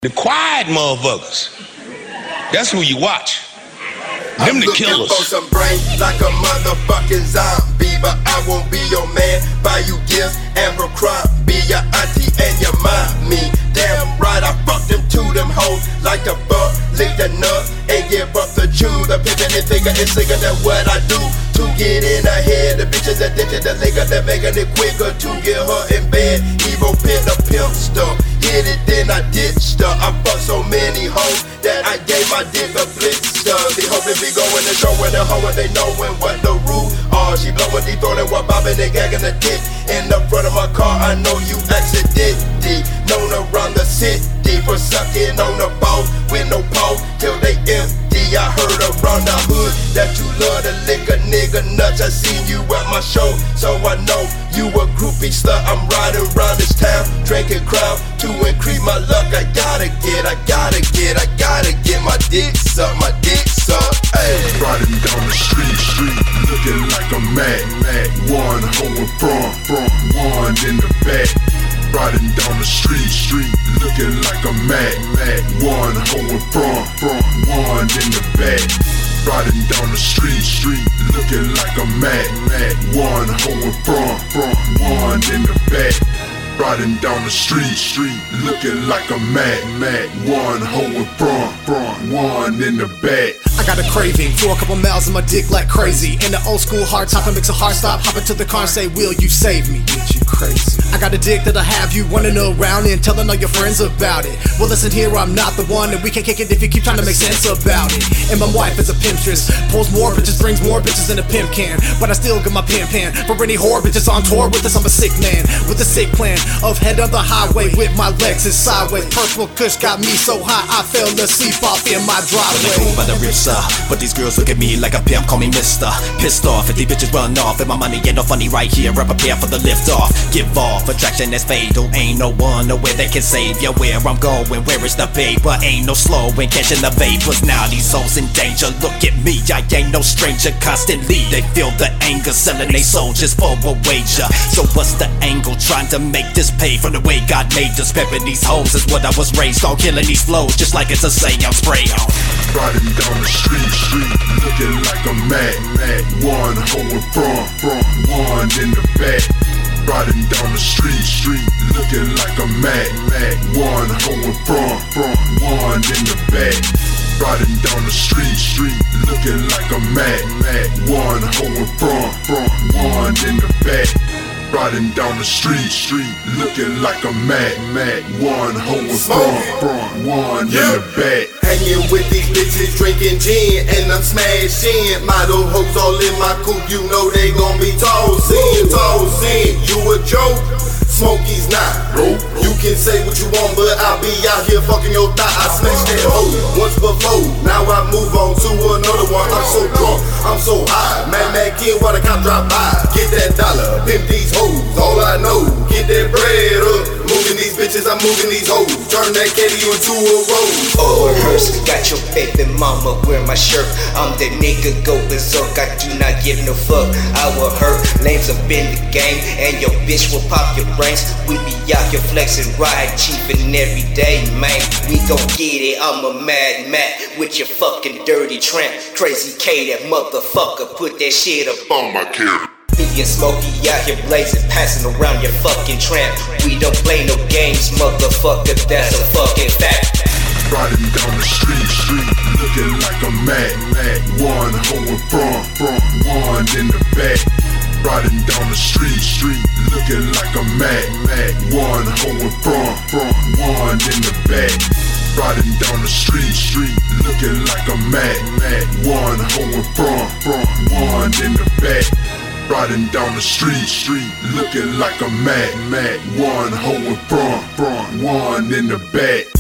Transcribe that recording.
The quiet motherfuckers. That's who you watch. Them the killers. For some brain like a motherfucking zombie, but I won't be your man. Buy you gifts and for crime. Be your auntie and your mommy. Damn right, I fuck them to them hoes like a buck. Lick the nut and give up the chew. The pimpin' and figure is sicker than what I do to get in her head. The bitches that ditch it, the liquor that making it quicker to get her in bed. Evo pin the pimp stuff. Hit it, then I ditched her. I fucked so many hoes that I gave my dick a blister. They hoping be going and showing the hoe and they knowing what the rules are. She blowing, dethrowing, while bobbing and gagging the dick in the front of my car. I know you accidentally known around the city for sucking on the balls with no pause till they empty. I heard around the hood that you love to lick a nigga nuts. I seen you at my show, so I know you a groupie slut. I'm riding around this town, drinking Crown to increase my luck. I gotta get my dick sucked, my dick sucked. Hey. Riding down the street, looking like a Mac. One hoe in front, one in the back. Riding down the street, looking like a Mac. One hoe in front, one in the back. Riding down the street, looking like a Mac. One hoe in front, one in the back. Riding down the street, looking like a Mac. One hoe in front, one in the back. I got a craving for a couple miles in my dick like crazy. In the old school hard top, it makes a hard stop. Hop into the car and say, will you save me? Bitch, you crazy. I got a dick that'll have you running around and telling all your friends about it. Well, listen here, I'm not the one, and we can't kick it if you keep trying to make sense about it. And my wife is a pimpstress, pulls more bitches, brings more bitches in a pimp can. But I still get my pimp hand for any whore bitches on tour with us. I'm a sick man with a sick plan of head on the highway with my legs is sideways. Purple kush got me so high I fell asleep off in my driveway. By the rips, but these girls look at me like a pimp, call me mister. Pissed off if these bitches run off, and my money ain't no funny right here. I prepare for the lift off. Give off attraction that's fatal. Ain't no one nowhere that can save ya. Where I'm going, where is the paper? Ain't no slowing, catching the vapors. Now these souls in danger. Look at me, I ain't no stranger. Constantly they feel the anger, selling they soul just for a wager. So what's the angle? Trying to make this pay from the way God made us. Pepping these hoes is what I was raised on. Killing these flows just like it's a seance spray on. Riding down the street, looking like a Mac. One hoe in front, one in the back. Riding down the street, looking like a Mac. One hoe in front, one in the back. Riding down the street, looking like a Mac. One hoe in front, one in the back. Riding down the street, looking like a Mac. One hoe in front, one in the back. Hanging with these bitches, drinking gin, and I'm smashing. Model hoes all in my coupe, you know they gon' be tossing. You a joke? Smokey's not. You can say what you want, but I'll be out here fucking your thigh. I smashed that hoe once before, now I move on to another one. I'm so drunk, I'm so high. Mad kid while the cop drop by. Get that dollar, pimp these hoes. All I know, get that bread up. Moving these bitches, I'm moving these hoes. Turn that caddy into a rose. Oh, Hearst, got your baby mama wear my shirt. I'm that nigga go berserk. I do not give no fuck. I will hurt lames up in the game, and your bitch will pop your brains. We be out here flexing, ride cheap and every day, man. We gon' get it. I'm a mad Mac with your fucking dirty tramp. Crazy K, that motherfucker, put that shit up on my carrot. Me and Smokey out here blazing, passing around your fucking tramp. We don't play no games, motherfucker, that's a fucking fact. Riding down the street, looking like a Mac. One hoe in front, one in the back. Riding down the street, looking like a Mac. One hoe in front, one in the back. Riding down the street, looking like a Mac. One hoe in front, one in the back. Riding down the street, looking like a Mac. One hoe in front, one in the back.